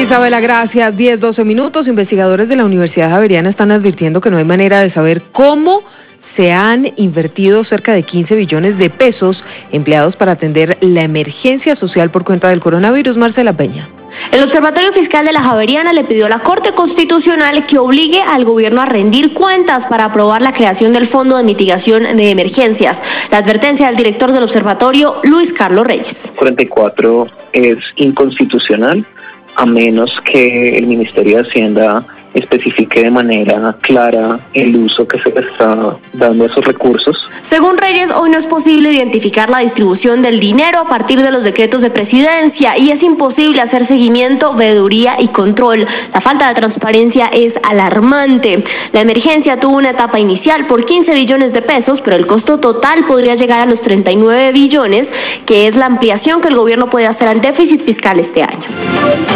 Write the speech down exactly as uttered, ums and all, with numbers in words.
Isabela, gracias. diez, doce minutos. Investigadores de la Universidad Javeriana están advirtiendo que no hay manera de saber cómo se han invertido cerca de quince billones de pesos empleados para atender la emergencia social por cuenta del coronavirus. Marcela Peña. El Observatorio Fiscal de la Javeriana le pidió a la Corte Constitucional que obligue al gobierno a rendir cuentas para aprobar la creación del Fondo de Mitigación de Emergencias. La advertencia del director del observatorio, Luis Carlos Reyes. cuarenta y cuatro es inconstitucional, a menos que el Ministerio de Hacienda especifique de manera clara el uso que se le está dando a esos recursos. Según Reyes, hoy no es posible identificar la distribución del dinero a partir de los decretos de presidencia y es imposible hacer seguimiento, veeduría y control. La falta de transparencia es alarmante. La emergencia tuvo una etapa inicial por quince billones de pesos, pero el costo total podría llegar a los treinta y nueve billones, que es la ampliación que el gobierno puede hacer al déficit fiscal este año.